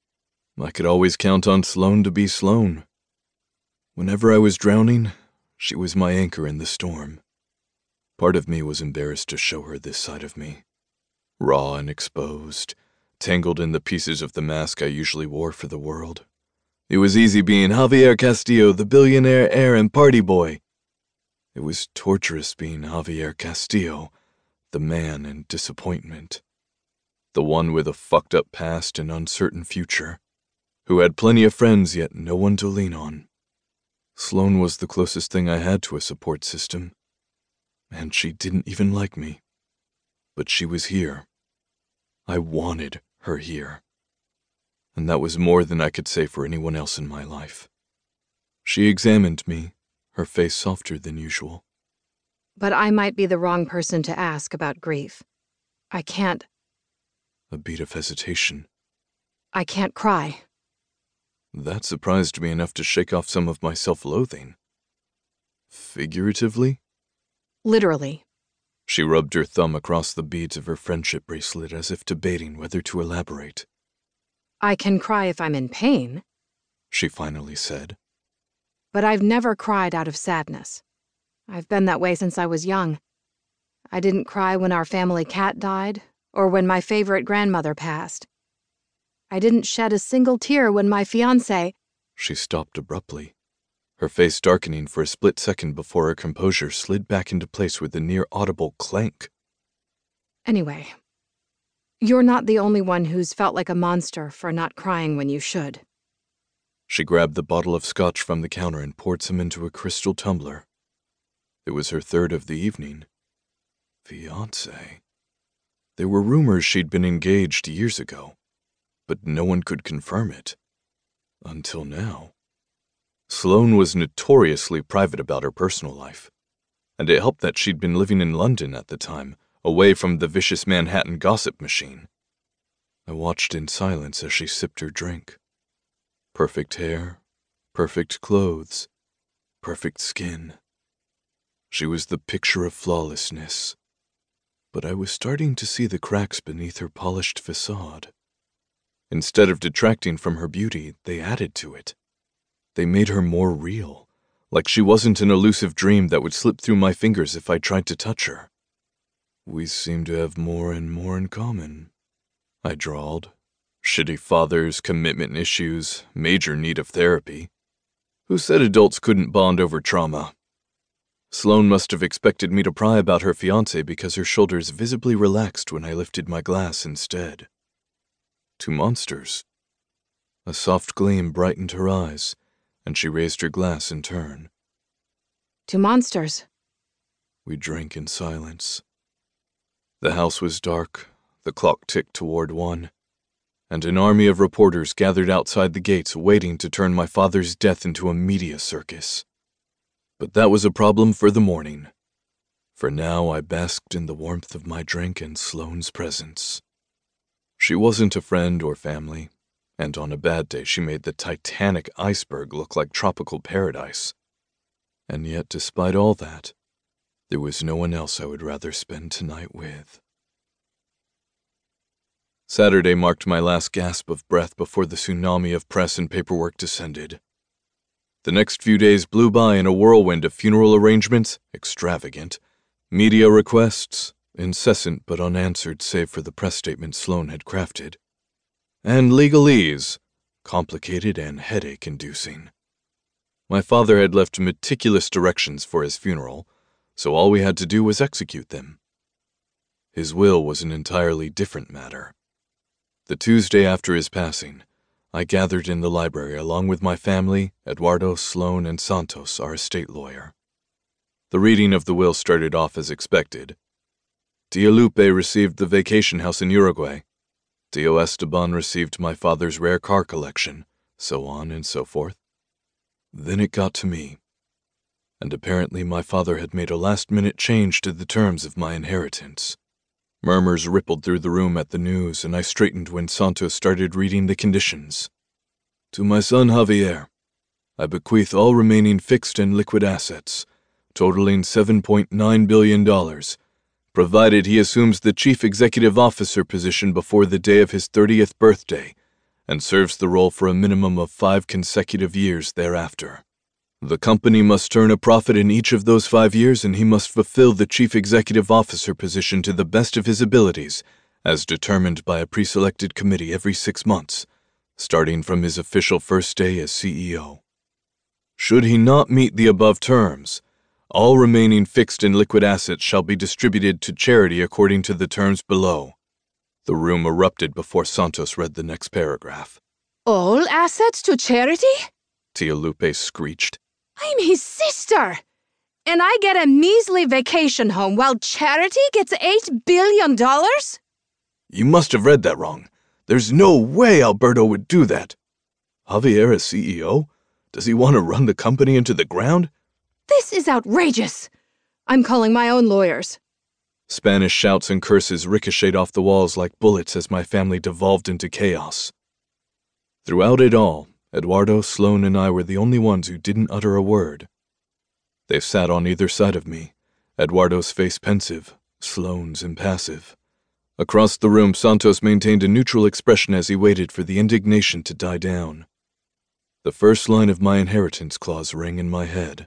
I could always count on Sloane to be Sloane. Whenever I was drowning, she was my anchor in the storm. Part of me was embarrassed to show her this side of me, raw and exposed, tangled in the pieces of the mask I usually wore for the world. It was easy being Javier Castillo, the billionaire heir and party boy. It was torturous being Javier Castillo, the man and disappointment. The one with a fucked-up past and uncertain future, who had plenty of friends yet no one to lean on. Sloane was the closest thing I had to a support system, and she didn't even like me. But she was here. I wanted her here. And that was more than I could say for anyone else in my life. She examined me, her face softer than usual. But I might be the wrong person to ask about grief. I can't. A beat of hesitation. I can't cry. That surprised me enough to shake off some of my self-loathing. Figuratively? Literally. She rubbed her thumb across the beads of her friendship bracelet as if debating whether to elaborate. I can cry if I'm in pain, she finally said. But I've never cried out of sadness. I've been that way since I was young. I didn't cry when our family cat died, or when my favorite grandmother passed. I didn't shed a single tear when my fiancé— She stopped abruptly, her face darkening for a split second before her composure slid back into place with a near-audible clank. Anyway, you're not the only one who's felt like a monster for not crying when you should. She grabbed the bottle of scotch from the counter and poured some into a crystal tumbler. It was her third of the evening. Fiancé. There were rumors she'd been engaged years ago, but no one could confirm it. Until now. Sloane was notoriously private about her personal life, and it helped that she'd been living in London at the time, away from the vicious Manhattan gossip machine. I watched in silence as she sipped her drink. Perfect hair, perfect clothes, perfect skin. She was the picture of flawlessness, but I was starting to see the cracks beneath her polished facade. Instead of detracting from her beauty, they added to it. They made her more real, like she wasn't an elusive dream that would slip through my fingers if I tried to touch her. We seem to have more and more in common, I drawled. Shitty fathers, commitment issues, major need of therapy. Who said adults couldn't bond over trauma? Sloane must have expected me to pry about her fiancé because her shoulders visibly relaxed when I lifted my glass instead. Two monsters. A soft gleam brightened her eyes, and she raised her glass in turn. Two monsters. We drank in silence. The house was dark, the clock ticked toward 1, and an army of reporters gathered outside the gates waiting to turn my father's death into a media circus. But that was a problem for the morning. For now I basked in the warmth of my drink and Sloane's presence. She wasn't a friend or family, and on a bad day she made the Titanic iceberg look like tropical paradise. And yet, despite all that, there was no one else I would rather spend tonight with. Saturday marked my last gasp of breath before the tsunami of press and paperwork descended. The next few days blew by in a whirlwind of funeral arrangements, extravagant, media requests, incessant but unanswered save for the press statement Sloane had crafted, and legalese, complicated and headache-inducing. My father had left meticulous directions for his funeral, so all we had to do was execute them. His will was an entirely different matter. The Tuesday after his passing, I gathered in the library along with my family, Eduardo, Sloane, and Santos, our estate lawyer. The reading of the will started off as expected. Tia Lupe received the vacation house in Uruguay. Tio Esteban received my father's rare car collection, so on and so forth. Then it got to me, and apparently my father had made a last-minute change to the terms of my inheritance. Murmurs rippled through the room at the news, and I straightened when Santos started reading the conditions. To my son Javier, I bequeath all remaining fixed and liquid assets, totaling $7.9 billion, provided he assumes the chief executive officer position before the day of his 30th birthday, and serves the role for a minimum of 5 consecutive years thereafter. The company must turn a profit in each of those 5 years, and he must fulfill the chief executive officer position to the best of his abilities, as determined by a pre-selected committee every 6 months, starting from his official first day as CEO. Should he not meet the above terms, all remaining fixed and liquid assets shall be distributed to charity according to the terms below. The room erupted before Santos read the next paragraph. All assets to charity? Tia Lupe screeched. I'm his sister! And I get a measly vacation home while charity gets $8 billion? You must have read that wrong. There's no way Alberto would do that. Javier as CEO? Does he want to run the company into the ground? This is outrageous! I'm calling my own lawyers. Spanish shouts and curses ricocheted off the walls like bullets as my family devolved into chaos. Throughout it all, Eduardo, Sloane, and I were the only ones who didn't utter a word. They sat on either side of me, Eduardo's face pensive, Sloane's impassive. Across the room, Santos maintained a neutral expression as he waited for the indignation to die down. The first line of my inheritance clause rang in my head.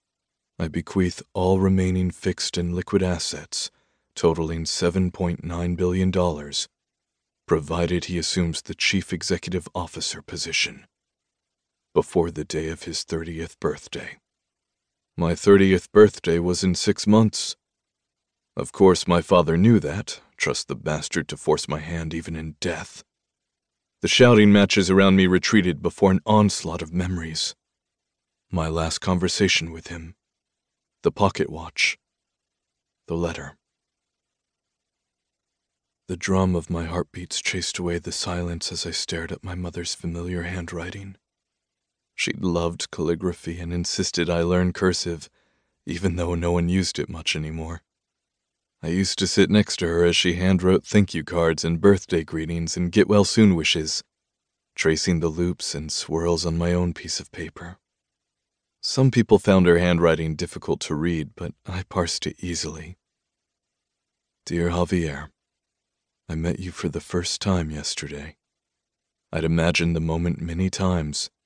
I bequeath all remaining fixed and liquid assets, totaling $7.9 billion, provided he assumes the chief executive officer position, before the day of his 30th birthday. My 30th birthday was in 6 months. Of course, my father knew that. Trust the bastard to force my hand even in death. The shouting matches around me retreated before an onslaught of memories. My last conversation with him. The pocket watch. The letter. The drum of my heartbeats chased away the silence as I stared at my mother's familiar handwriting. She'd loved calligraphy and insisted I learn cursive, even though no one used it much anymore. I used to sit next to her as she handwrote thank you cards and birthday greetings and get well soon wishes, tracing the loops and swirls on my own piece of paper. Some people found her handwriting difficult to read, but I parsed it easily. Dear Javier, I met you for the first time yesterday. I'd imagined the moment many times,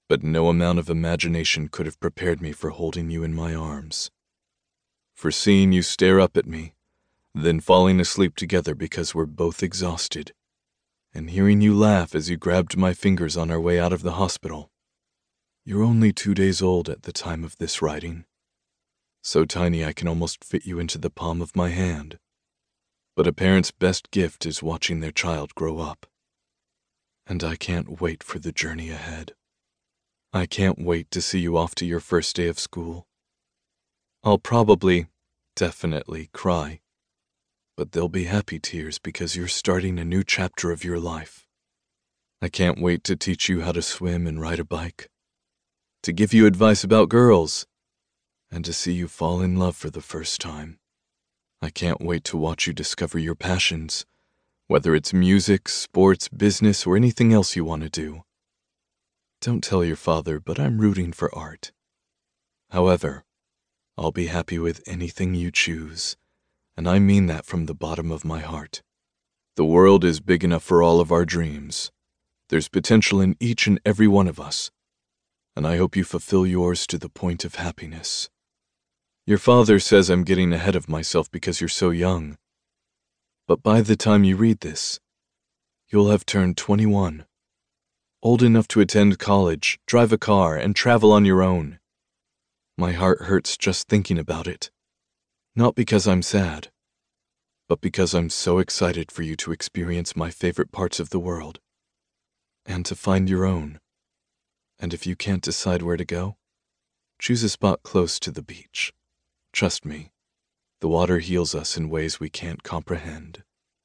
but no amount of imagination could have prepared me for holding you in my arms, for seeing you stare up at me, then falling asleep together because we're both exhausted, and hearing you laugh as you grabbed my fingers on our way out of the hospital. You're only 2 days old at the time of this writing, so tiny I can almost fit you into the palm of my hand. But a parent's best gift is watching their child grow up. And I can't wait for the journey ahead. I can't wait to see you off to your first day of school. I'll probably, definitely cry, but they'll be happy tears because you're starting a new chapter of your life. I can't wait to teach you how to swim and ride a bike, to give you advice about girls, and to see you fall in love for the first time. I can't wait to watch you discover your passions, whether it's music, sports, business, or anything else you want to do. Don't tell your father, but I'm rooting for art. However, I'll be happy with anything you choose, and I mean that from the bottom of my heart. The world is big enough for all of our dreams. There's potential in each and every one of us, and I hope you fulfill yours to the point of happiness. Your father says I'm getting ahead of myself because you're so young, but by the time you read this, you'll have turned 21, old enough to attend college, drive a car, and travel on your own. My heart hurts just thinking about it, not because I'm sad, but because I'm so excited for you to experience my favorite parts of the world, and to find your own. And if you can't decide where to go, choose a spot close to the beach. Trust me, the water heals us in ways we can't comprehend.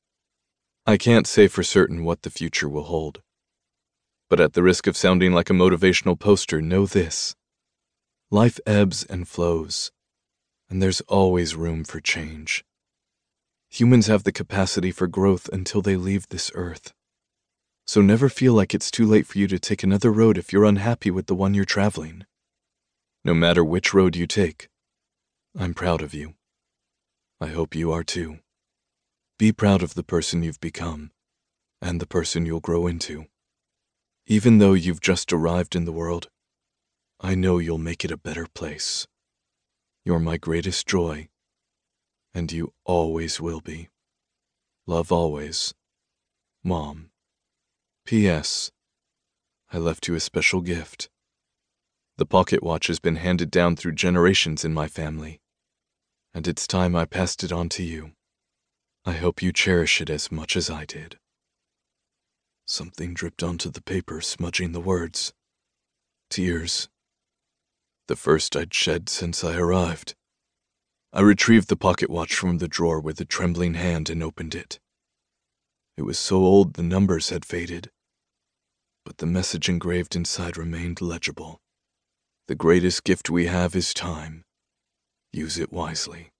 I can't say for certain what the future will hold, but at the risk of sounding like a motivational poster, know this: life ebbs and flows, and there's always room for change. Humans have the capacity for growth until they leave this earth, so never feel like it's too late for you to take another road if you're unhappy with the one you're traveling. No matter which road you take, I'm proud of you. I hope you are too. Be proud of the person you've become, and the person you'll grow into. Even though you've just arrived in the world, I know you'll make it a better place. You're my greatest joy, and you always will be. Love always, Mom. P.S. I left you a special gift. The pocket watch has been handed down through generations in my family, and it's time I passed it on to you. I hope you cherish it as much as I did. Something dripped onto the paper, smudging the words. Tears. The first I'd shed since I arrived. I retrieved the pocket watch from the drawer with a trembling hand and opened it. It was so old the numbers had faded, but the message engraved inside remained legible. The greatest gift we have is time. Use it wisely.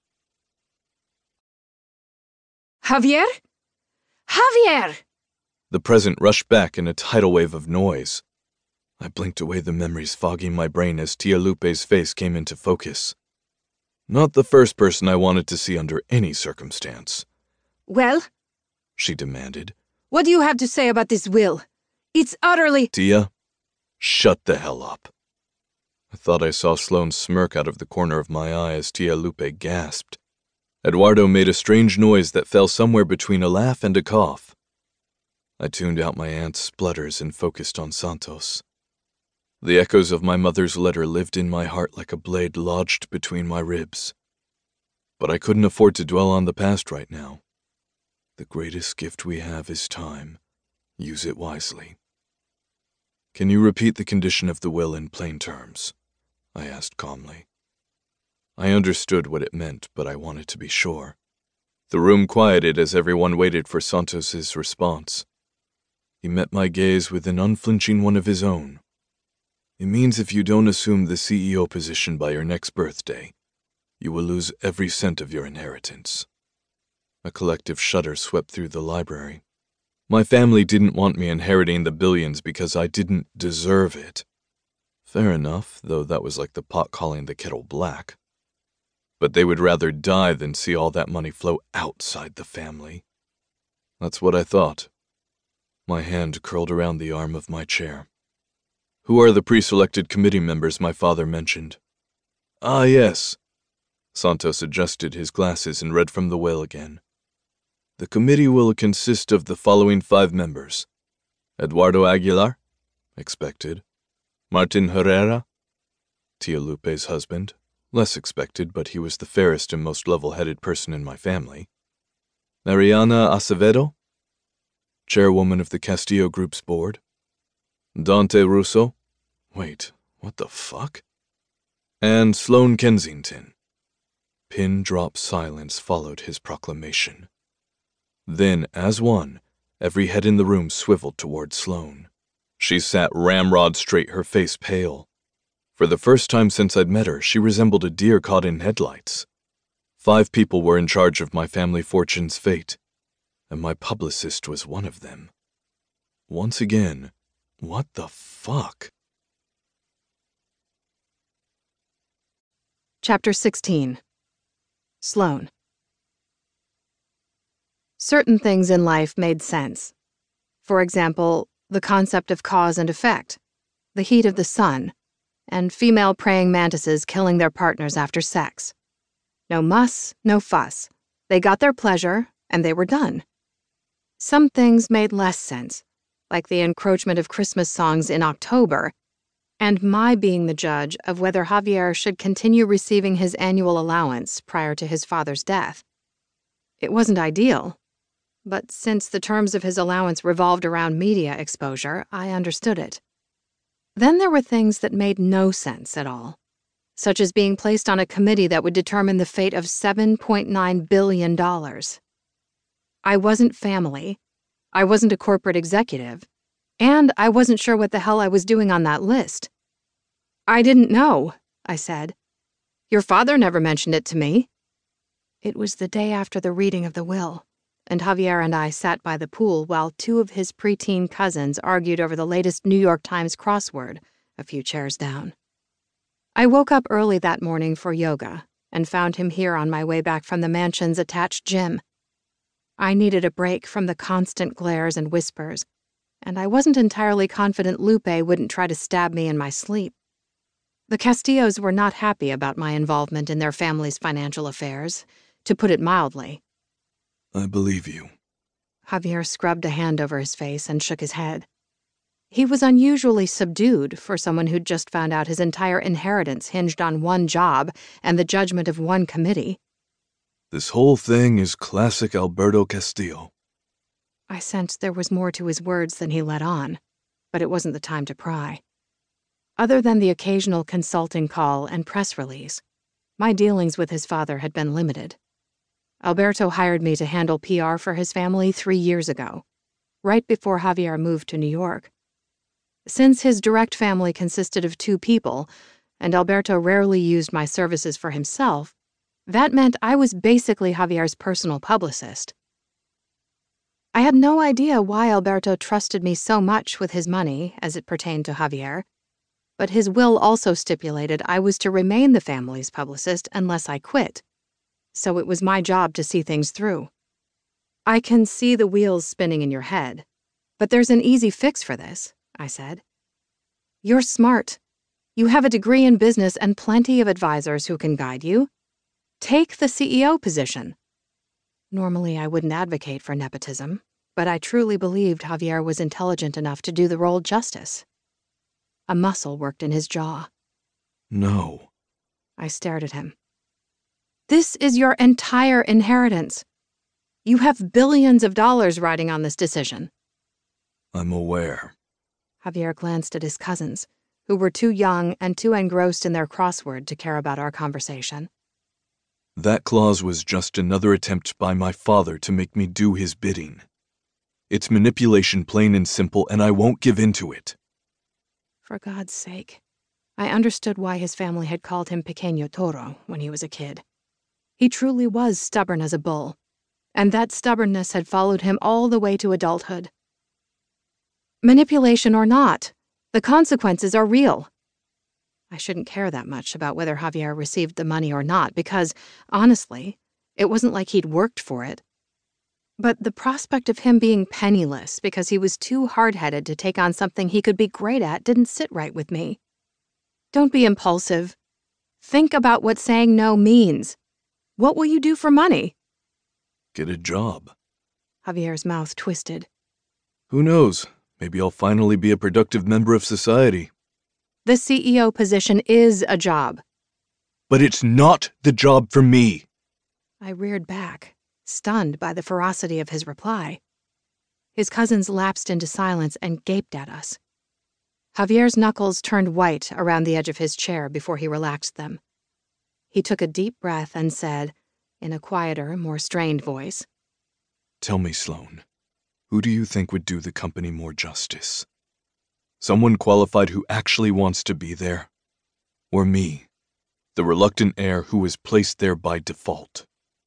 Javier? Javier! The present rushed back in a tidal wave of noise. I blinked away the memories fogging my brain as Tia Lupe's face came into focus. Not the first person I wanted to see under any circumstance. Well? She demanded. What do you have to say about this will? It's utterly— Tia, shut the hell up. I thought I saw Sloane smirk out of the corner of my eye as Tia Lupe gasped. Eduardo made a strange noise that fell somewhere between a laugh and a cough. I tuned out my aunt's splutters and focused on Santos. The echoes of my mother's letter lived in my heart like a blade lodged between my ribs. But I couldn't afford to dwell on the past right now. The greatest gift we have is time. Use it wisely. Can you repeat the condition of the will in plain terms? I asked calmly. I understood what it meant, but I wanted to be sure. The room quieted as everyone waited for Santos's response. He met my gaze with an unflinching one of his own. It means if you don't assume the CEO position by your next birthday, you will lose every cent of your inheritance. A collective shudder swept through the library. My family didn't want me inheriting the billions because I didn't deserve it. Fair enough, though that was like the pot calling the kettle black. But they would rather die than see all that money flow outside the family. That's what I thought. My hand curled around the arm of my chair. Who are the pre-selected committee members my father mentioned? Ah, yes. Santos adjusted his glasses and read from the will again. The committee will consist of the following 5 members. Eduardo Aguilar, expected. Martin Herrera, Tia Lupe's husband, less expected, but he was the fairest and most level-headed person in my family. Mariana Acevedo, chairwoman of the Castillo Group's board. Dante Russo, wait, what the fuck? And Sloane Kensington. Pin-drop silence followed his proclamation. Then, as one, every head in the room swiveled toward Sloane. She sat ramrod straight, her face pale. For the first time since I'd met her, she resembled a deer caught in headlights. 5 people were in charge of my family fortune's fate, and my publicist was one of them. Once again, what the fuck? Chapter 16. Sloane. Certain things in life made sense. For example, the concept of cause and effect, the heat of the sun, and female praying mantises killing their partners after sex. No muss, no fuss. They got their pleasure, and they were done. Some things made less sense, like the encroachment of Christmas songs in October, and my being the judge of whether Javier should continue receiving his annual allowance prior to his father's death. It wasn't ideal, but since the terms of his allowance revolved around media exposure, I understood it. Then there were things that made no sense at all, such as being placed on a committee that would determine the fate of $7.9 billion. I wasn't family, I wasn't a corporate executive, and I wasn't sure what the hell I was doing on that list. I didn't know, I said. Your father never mentioned it to me. It was the day after the reading of the will, and Javier and I sat by the pool while 2 of his preteen cousins argued over the latest New York Times crossword, a few chairs down. I woke up early that morning for yoga and found him here on my way back from the mansion's attached gym. I needed a break from the constant glares and whispers, and I wasn't entirely confident Lupe wouldn't try to stab me in my sleep. The Castillos were not happy about my involvement in their family's financial affairs, to put it mildly. I believe you. Javier scrubbed a hand over his face and shook his head. He was unusually subdued for someone who'd just found out his entire inheritance hinged on one job and the judgment of one committee. This whole thing is classic Alberto Castillo. I sensed there was more to his words than he let on, but it wasn't the time to pry. Other than the occasional consulting call and press release, my dealings with his father had been limited. Alberto hired me to handle PR for his family 3 years ago, right before Javier moved to New York. Since his direct family consisted of 2 people, and Alberto rarely used my services for himself, that meant I was basically Javier's personal publicist. I had no idea why Alberto trusted me so much with his money as it pertained to Javier, but his will also stipulated I was to remain the family's publicist unless I quit, so it was my job to see things through. I can see the wheels spinning in your head, but there's an easy fix for this, I said. You're smart. You have a degree in business and plenty of advisors who can guide you. Take the CEO position. Normally, I wouldn't advocate for nepotism, but I truly believed Javier was intelligent enough to do the role justice. A muscle worked in his jaw. No. I stared at him. This is your entire inheritance. You have billions of dollars riding on this decision. I'm aware. Javier glanced at his cousins, who were too young and too engrossed in their crossword to care about our conversation. That clause was just another attempt by my father to make me do his bidding. It's manipulation, plain and simple, and I won't give in to it. For God's sake. I understood why his family had called him Pequeño Toro when he was a kid. He truly was stubborn as a bull, and that stubbornness had followed him all the way to adulthood. Manipulation or not, the consequences are real. I shouldn't care that much about whether Javier received the money or not because, honestly, it wasn't like he'd worked for it. But the prospect of him being penniless because he was too hard-headed to take on something he could be great at didn't sit right with me. Don't be impulsive. Think about what saying no means. What will you do for money? Get a job. Javier's mouth twisted. Who knows? Maybe I'll finally be a productive member of society. The CEO position is a job. But it's not the job for me. I reared back, stunned by the ferocity of his reply. His cousins lapsed into silence and gaped at us. Javier's knuckles turned white around the edge of his chair before he relaxed them. He took a deep breath and said, in a quieter, more strained voice, Tell me, Sloan, who do you think would do the company more justice? Someone qualified who actually wants to be there? Or me, the reluctant heir who is placed there by default?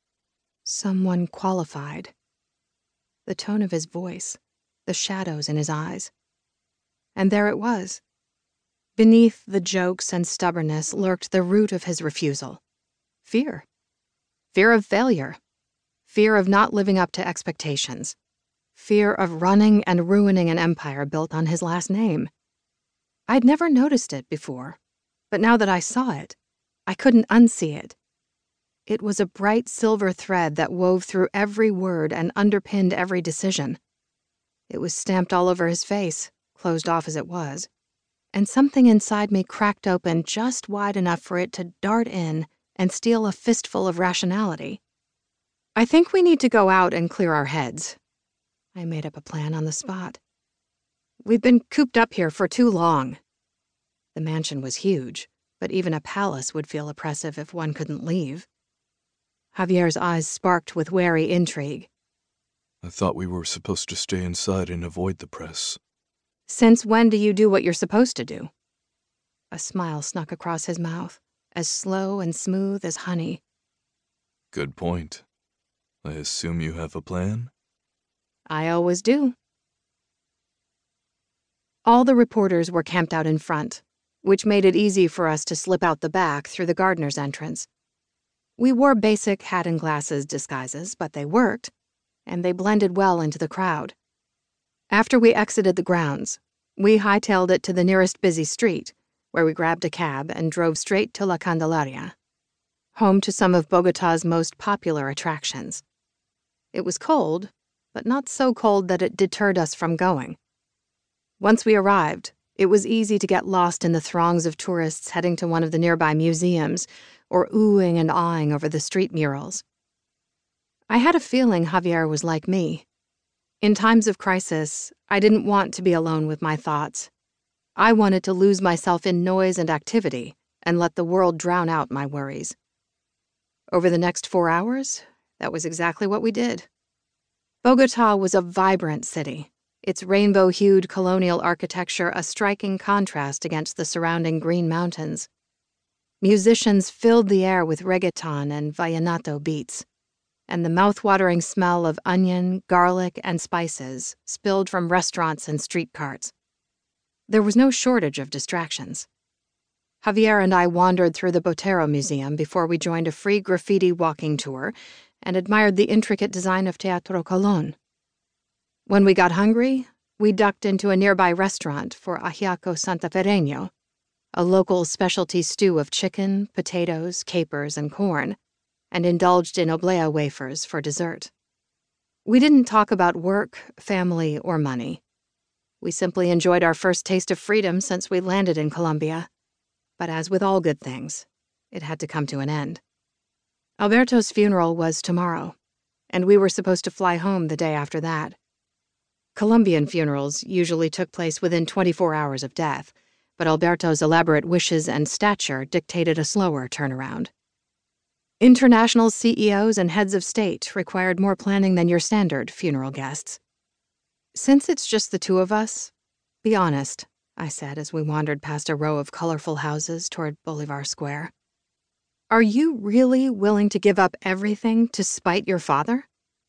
Someone qualified. The tone of his voice, the shadows in his eyes. And there it was. Beneath the jokes and stubbornness lurked the root of his refusal. Fear. Fear of failure. Fear of not living up to expectations. Fear of running and ruining an empire built on his last name. I'd never noticed it before, but now that I saw it, I couldn't unsee it. It was a bright silver thread that wove through every word and underpinned every decision. It was stamped all over his face, closed off as it was, and something inside me cracked open just wide enough for it to dart in and steal a fistful of rationality. I think we need to go out and clear our heads. I made up a plan on the spot. We've been cooped up here for too long. The mansion was huge, but even a palace would feel oppressive if one couldn't leave. Javier's eyes sparked with wary intrigue. I thought we were supposed to stay inside and avoid the press. Since when do you do what you're supposed to do? A smile snuck across his mouth, as slow and smooth as honey. Good point. I assume you have a plan? I always do. All the reporters were camped out in front, which made it easy for us to slip out the back through the gardener's entrance. We wore basic hat and glasses disguises, but they worked, and they blended well into the crowd. After we exited the grounds, we hightailed it to the nearest busy street, where we grabbed a cab and drove straight to La Candelaria, home to some of Bogotá's most popular attractions. It was cold, but not so cold that it deterred us from going. Once we arrived, it was easy to get lost in the throngs of tourists heading to one of the nearby museums or oohing and awing over the street murals. I had a feeling Javier was like me. In times of crisis, I didn't want to be alone with my thoughts. I wanted to lose myself in noise and activity and let the world drown out my worries. Over the next 4 hours, that was exactly what we did. Bogotá was a vibrant city, its rainbow-hued colonial architecture a striking contrast against the surrounding green mountains. Musicians filled the air with reggaeton and vallenato beats, and the mouth-watering smell of onion, garlic, and spices spilled from restaurants and street carts. There was no shortage of distractions. Javier and I wandered through the Botero Museum before we joined a free graffiti walking tour and admired the intricate design of Teatro Colón. When we got hungry, we ducked into a nearby restaurant for ajiaco santafereño, a local specialty stew of chicken, potatoes, capers, and corn, and indulged in oblea wafers for dessert. We didn't talk about work, family, or money. We simply enjoyed our first taste of freedom since we landed in Colombia. But as with all good things, it had to come to an end. Alberto's funeral was tomorrow, and we were supposed to fly home the day after that. Colombian funerals usually took place within 24 hours of death, but Alberto's elaborate wishes and stature dictated a slower turnaround. International CEOs and heads of state required more planning than your standard funeral guests. Since it's just the two of us, be honest, I said as we wandered past a row of colorful houses toward Bolivar Square. Are you really willing to give up everything to spite your father?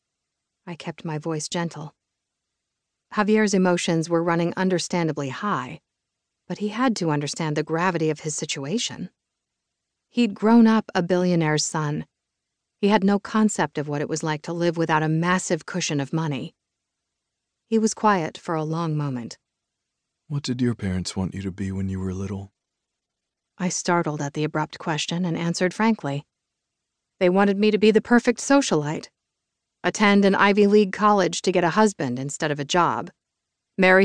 I kept my voice gentle. Javier's emotions were running understandably high, but he had to understand the gravity of his situation. He'd grown up a billionaire's son. He had no concept of what it was like to live without a massive cushion of money. He was quiet for a long moment. What did your parents want you to be when you were little? I startled at the abrupt question and answered frankly. They wanted me to be the perfect socialite. Attend an Ivy League college to get a husband instead of a job. Marry